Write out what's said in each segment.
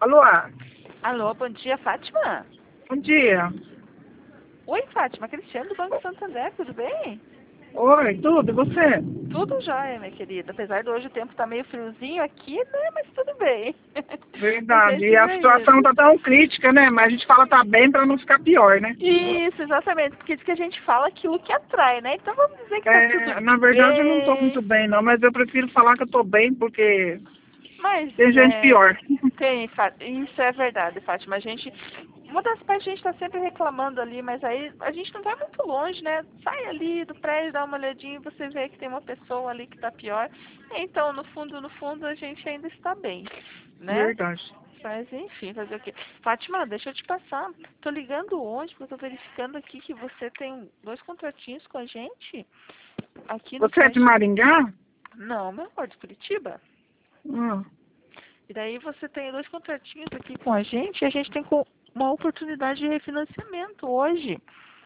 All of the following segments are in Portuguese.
Alô? Alô, bom dia, Fátima? Bom dia. Oi, Fátima, Cristiano do Banco Santander, tudo bem? Oi, tudo? E você? Tudo jóia, minha querida. Apesar de hoje o tempo tá meio friozinho aqui, né? Mas tudo bem. A Verdade. gente E a vai situação indo. tá tão crítica, né? Mas a gente fala tá bem pra não ficar pior, né? Isso, exatamente. Porque diz que a gente fala aquilo que atrai, né? Então vamos dizer que tá tudo Na verdade eu não tô muito bem. bem, não. Mas eu prefiro falar que eu tô bem porque Mas tem gente pior. isso é verdade, Fátima. Uma das partes a gente está sempre reclamando ali, mas aí a gente não vai muito longe, né? Sai ali do prédio, dá uma olhadinha e você vê que tem uma pessoa ali que está pior. Então, no fundo, a gente ainda está bem, né? Verdade. Mas enfim, fazer o quê? Fátima, deixa eu te passar. Tô ligando hoje porque eu tô verificando aqui que você tem 2 contratinhos com a gente aqui no Você é de crédito. Maringá? Não, meu amor, de Curitiba. Hum. E daí você tem 2 contratinhos aqui com a gente e a gente tem uma oportunidade de refinanciamento hoje.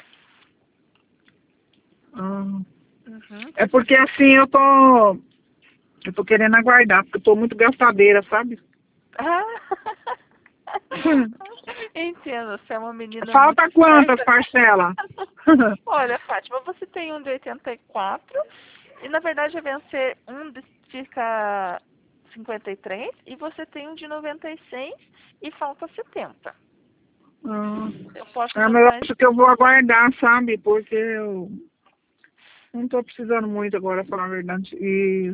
Hum. Uhum. É porque assim eu tô querendo aguardar, porque eu tô muito gastadeira, sabe? Entendo, você é uma menina muito Falta quantas certa. parcelas? Olha, Fátima, você tem um de 84 e na verdade vai vencer um de fica 53 e você tem um de 96 e falta 70. Eu posso Mas eu tentar. acho que eu vou aguardar, sabe? Porque eu não tô precisando muito agora, pra falar a verdade. E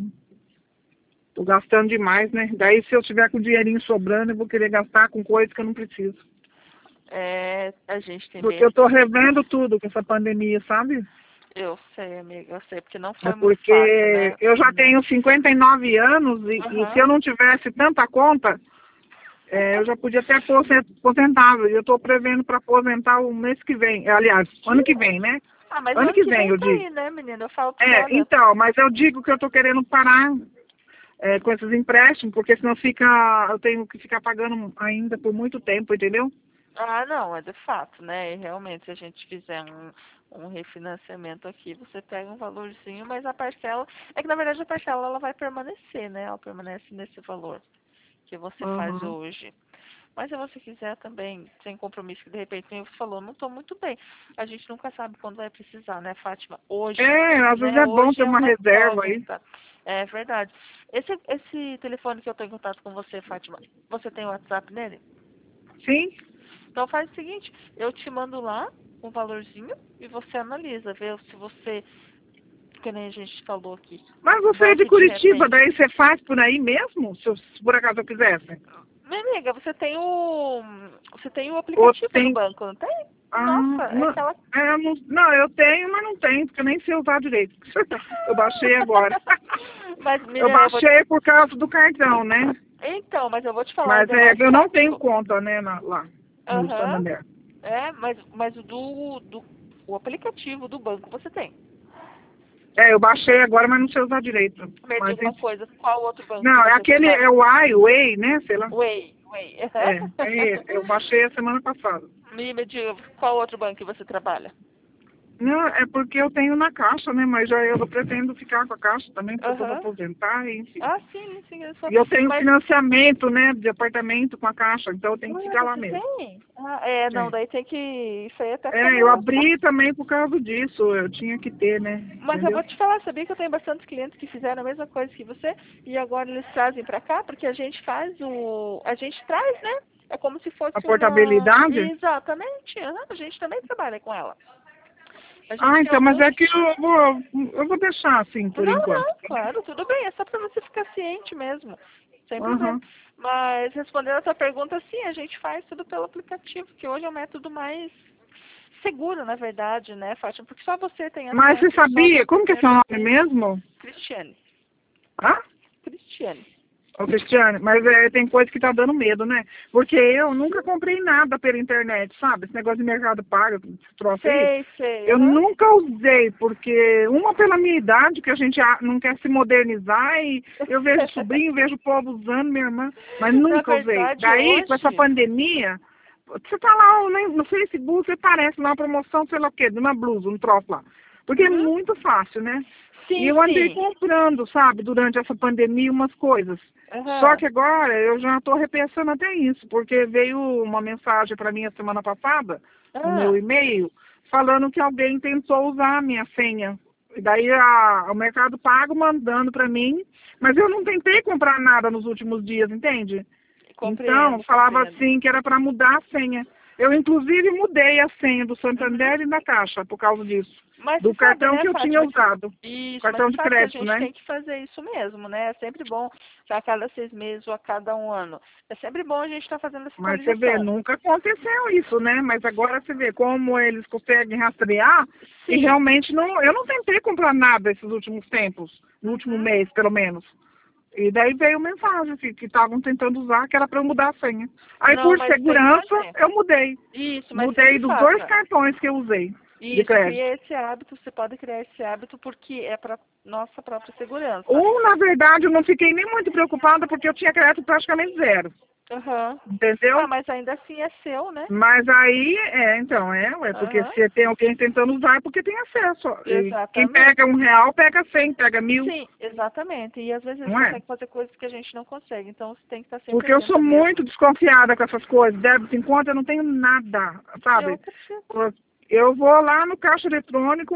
tô gastando demais, né? Daí se eu tiver com dinheirinho sobrando, eu vou querer gastar com coisas que eu não preciso. A gente tem bem Porque eu esse tô tipo. revendo tudo com essa pandemia, sabe? Eu sei, amiga, eu sei, porque não É foi muito fácil, porque né? eu já Não. tenho 59 anos e se Aham. eu não tivesse tanta conta, eu já podia ter aposentado. E eu tô prevendo para aposentar o mês que vem. Aliás, Que ano que vem, ótimo. né? Ah, mas o Ano ano que que vem, vem eu tá digo. aí, né, menina? Eu falo pra você, olha. Então, mas eu digo que eu tô querendo parar com esses empréstimos, porque senão eu tenho que ficar pagando ainda por muito tempo, entendeu? Ah, não, é de fato, né? E realmente, se a gente fizer um refinanciamento aqui, você pega um valorzinho, mas a parcela. É que na verdade a parcela ela vai permanecer, né? Ela permanece nesse valor que você faz Uhum. hoje. Mas se você quiser também, sem compromisso, que de repente nem você falou, não estou muito bem. A gente nunca sabe quando vai precisar, né, Fátima? Hoje, Às vezes né? é bom Hoje ter é uma uma reserva aí. incógnita. É verdade. Esse telefone que eu estou em contato com você, Fátima, você tem o WhatsApp nele? Sim? Então faz o seguinte, eu te mando lá um valorzinho e você analisa, vê se você, que nem a gente falou aqui, Mas o você é de banco de Curitiba, repente. daí você faz por aí mesmo? Se por acaso eu quisesse? Minha amiga, você tem o Ou aplicativo do tem. banco, não tem? Ah, Nossa, é não, aquela. não, eu tenho, mas não tenho, porque eu nem sei usar direito. Eu baixei agora. Mas, Eu menina, baixei por causa do cartão, né? então, mas eu vou te falar, Mas ainda é mais eu não tenho prático. conta, né, lá no Aham. Santander. Mas o aplicativo do banco você tem. Eu baixei agora, mas não sei usar direito. Me Mas, diga uma enfim. coisa, qual outro banco que Não, você trabalha? é o Way, né? Sei lá. Way. Aham. Eu baixei a semana passada. Me diga, qual outro banco que você trabalha? Não, é porque eu tenho na Caixa, né? Mas já eu pretendo ficar com a Caixa também, porque eu vou Aham. aposentar, enfim. Ah, sim, eu sou. E eu tenho Mas, financiamento, né, de apartamento com a Caixa, então eu tenho que ficar lá você mesmo. tem? Não, É. daí tem que. Isso aí até fica Eu meio. abri também por causa disso, eu tinha que ter, né? Mas eu Entendeu? vou te falar, sabia que eu tenho bastantes clientes que fizeram a mesma coisa que você e agora eles trazem pra cá porque a gente faz a gente traz, né? É como se A fosse uma. portabilidade? Exatamente, a gente também trabalha com ela. A gente Ah, tem então, mas alguns. é que eu vou deixar assim por enquanto. Não, claro, tudo bem, é só pra você ficar ciente mesmo, sem problema. Uhum. Mas respondendo a sua pergunta, sim, a gente faz tudo pelo aplicativo, que hoje é o método mais seguro, na verdade, né, Fátima? Porque só você tem Mas você acesso, só sabia, você como que é tem seu nome acesso. mesmo? Cristiane. Hã? Cristiane. Ô, Cristiane, mas tem coisa que tá dando medo, né? Porque eu nunca comprei nada pela internet, sabe? Esse negócio de mercado pago, esse troço aí. Sei, Eu aham. nunca usei, porque uma pela minha idade, que a gente não quer se modernizar, e eu vejo sobrinho, vejo o povo usando, minha irmã, mas Na nunca usei. verdade, Daí, com essa hoje, pandemia, você tá lá no Facebook, você aparece lá uma promoção, sei lá o quê, de uma blusa, um troço lá. Porque é uhum. muito fácil, né? E Sim, eu andei sim. comprando, sabe, durante essa pandemia, umas coisas. Só que agora eu já estou repensando até isso, porque veio uma mensagem para mim a semana passada, no meu e-mail, falando que alguém tentou usar a minha senha. E daí o Mercado Pago mandando para mim, mas eu não tentei comprar nada nos últimos dias, entende? Então, falava assim que era para mudar a senha. Eu, inclusive, mudei a senha do Santander e da Caixa por causa disso. Mas do cartão sabe, né, que eu Fátima, tinha usado. Isso, cartão mas de sabe crédito, que a gente né? tem que fazer isso mesmo, né? É sempre bom, a cada 6 meses ou a cada um ano. É sempre bom a gente estar fazendo essa Mas você vê, atualização. nunca aconteceu isso, né? Mas agora você vê como eles conseguem rastrear. Sim. E realmente eu não tentei comprar nada esses últimos tempos, no último mês, pelo menos. E daí veio mensagem que estavam tentando usar, que era para eu mudar a senha. Aí, Não, por mas tem que segurança, fazer. eu mudei. Isso, mas Mudei sempre dos 2 faça. cartões que eu usei de Isso, crédito. cria esse hábito, você pode criar esse hábito porque é para nossa própria segurança. Na verdade, eu não fiquei nem muito preocupada porque eu tinha crédito praticamente zero. Entendeu? Ah, mas ainda assim é seu, né? Mas aí, porque se tem alguém tentando usar é porque tem acesso. E quem pega R$1, pega 100, pega 1.000. Sim, exatamente. E às vezes eles Não é? conseguem fazer coisas que a gente não consegue. Então você tem que estar sempre Porque eu sou atenta mesmo. muito desconfiada com essas coisas. Débito em conta, eu não tenho nada, sabe? Eu vou lá no caixa eletrônico,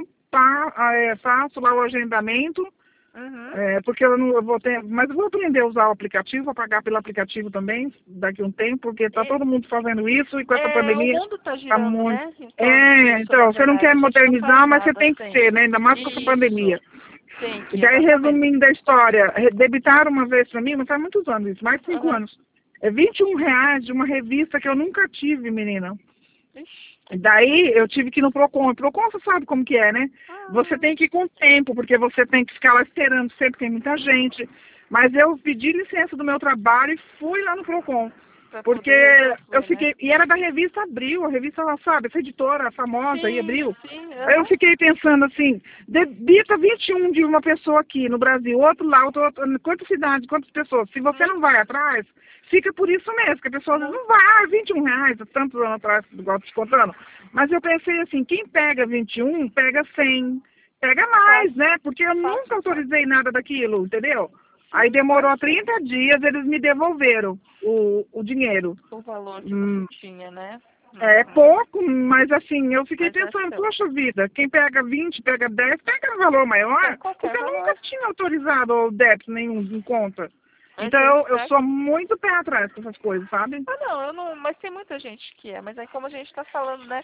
faço lá o agendamento, porque eu vou ter, mas eu vou aprender a usar o aplicativo, vou pagar pelo aplicativo também daqui a um tempo, porque tá todo mundo fazendo isso e com essa pandemia o mundo tá tá girando, muito. né? Em torno disso, Então, você não verdade. quer A gente não modernizar, faz mas você nada tem que sem. ser, né? Ainda mais com essa pandemia. Tem E que, daí, exatamente. resumindo a história, debitaram uma vez para mim, mas faz muitos anos isso, mais de 5 anos. É R$21 de uma revista que eu nunca tive, menina. Ixi. Daí eu tive que ir no Procon. Procon você sabe como que é, né? Você tem que ir com o tempo, porque você tem que ficar lá esperando, sempre tem muita gente. Mas eu pedi licença do meu trabalho e fui lá no Procon. Porque eu fiquei. E era da revista Abril, a revista, sabe, essa editora famosa aí, Abril. Aí eu fiquei pensando assim, debita 21 de uma pessoa aqui no Brasil, outro lá, outro, quantas cidades, quantas pessoas. Se você não vai atrás, fica por isso mesmo, que a pessoa não vai, R$21, tantos anos atrás, igual te contando. Mas eu pensei assim, quem pega 21, pega 100, pega mais, né? Porque eu nunca autorizei nada daquilo, entendeu? Aí demorou 30 dias, eles me devolveram o dinheiro. O valor que você tinha, né? É pouco, mas assim, eu fiquei pensando, poxa vida, quem pega 20, pega 10, pega um valor maior, porque eu nunca tinha autorizado o débito nenhum em conta. Então eu sou muito pé atrás com essas coisas, sabe? Eu não, mas tem muita gente que é, mas aí como a gente está falando, né,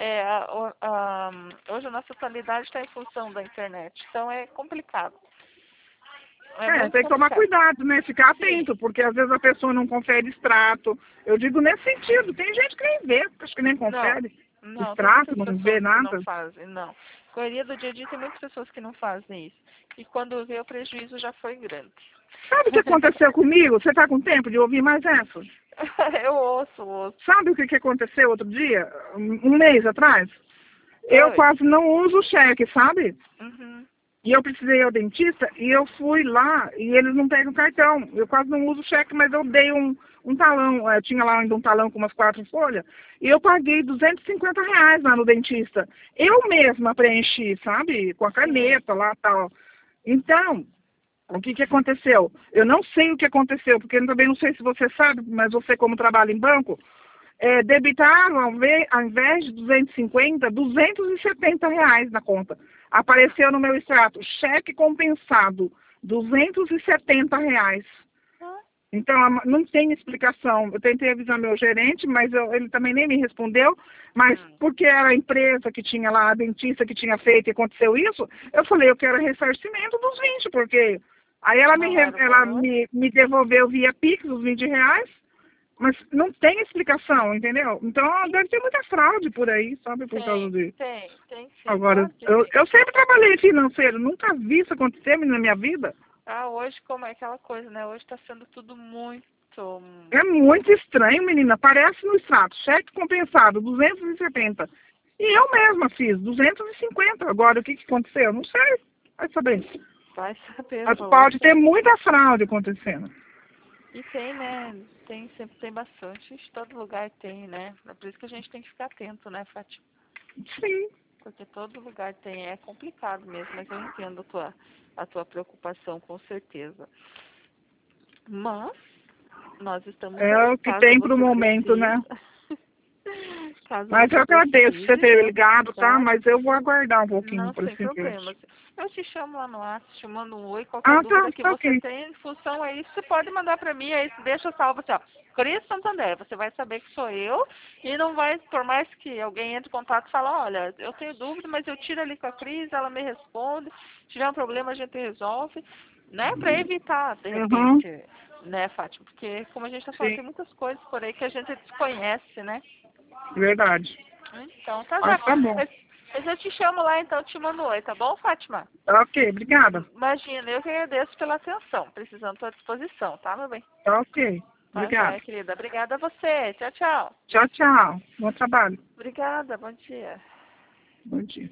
hoje a nossa atualidade está em função da internet, então é complicado. Tem que tomar cuidado, né? Ficar atento, porque às vezes a pessoa não confere extrato. Eu digo nesse sentido, tem gente que nem vê, acho que nem confere extrato, não vê nada. Não fazem, não. Correria do dia a dia tem muitas pessoas que não fazem isso. E quando vê o prejuízo já foi grande. Sabe o que aconteceu comigo? Você está com tempo de ouvir mais essa? Eu ouço. Sabe o que aconteceu outro dia? Um mês atrás? Eu quase não uso cheque, sabe? E eu precisei ir ao dentista e eu fui lá e eles não pegam cartão. Eu quase não uso cheque, mas eu dei um talão. Eu tinha lá ainda um talão com umas 4 folhas. E eu paguei R$250 lá no dentista. Eu mesma preenchi, sabe? Com a caneta lá e tal. Então, o que aconteceu? Eu não sei o que aconteceu, porque eu também não sei se você sabe, mas você como trabalha em banco, debitaram, ao invés de 250, R$270 na conta. Apareceu no meu extrato, cheque compensado, R$270. Então, não tem explicação. Eu tentei avisar meu gerente, mas ele também nem me respondeu. Mas porque era a empresa que tinha lá, a dentista que tinha feito e aconteceu isso, eu falei, eu quero ressarcimento dos 20, porque... Aí ela me devolveu via Pix os R$20, mas não tem explicação, entendeu? Então deve ter muita fraude por aí, sabe, por causa de... Tem sim. Agora, eu sempre trabalhei financeiro, nunca vi isso acontecer na minha vida. Hoje como é aquela coisa, né? Hoje está sendo tudo muito... É muito estranho, menina. Parece no extrato, cheque compensado, 270. E eu mesma fiz, 250. Agora, o que aconteceu? Não sei. Vai saber. Vai saber. Mas pode ter muita fraude acontecendo. E tem, né? Sempre tem bastante. Em todo lugar tem, né? É por isso que a gente tem que ficar atento, né, Fátima? Sim. Porque todo lugar tem. É complicado mesmo, mas eu entendo a tua preocupação, com certeza. Mas nós estamos É aí, o que caso tem pro você momento, né? precise. Caso Mas eu você agradeço você precise, ter ligado, tá? tá? Mas eu vou aguardar um pouquinho Não, para sem esse problemas. teste. Eu te chamo lá no WhatsApp, te mando um oi, qualquer Ah, dúvida que tá você ok. tenha em função aí, você pode mandar pra mim, aí deixa salvo assim, ó. Cris Santander, você vai saber que sou eu e não vai, por mais que alguém entre em contato e fale, olha, eu tenho dúvida, mas eu tiro ali com a Cris, ela me responde, se tiver um problema a gente resolve, né? Pra evitar, de Uhum, repente, né, Fátima? Porque, como a gente tá falando, sim, tem muitas coisas por aí que a gente desconhece, né? verdade. Então, tá já. Mas tá bom. Mas eu te chamo lá, então, te mando um oi, tá bom, Fátima? Tá ok, obrigada. Imagina, eu que agradeço pela atenção. Precisando, estou à disposição, tá, meu bem? Tá ok. Tá, Obrigada. joia, querida. Obrigada a você. Tchau, tchau. Tchau, tchau. Bom trabalho. Obrigada, bom dia. Bom dia.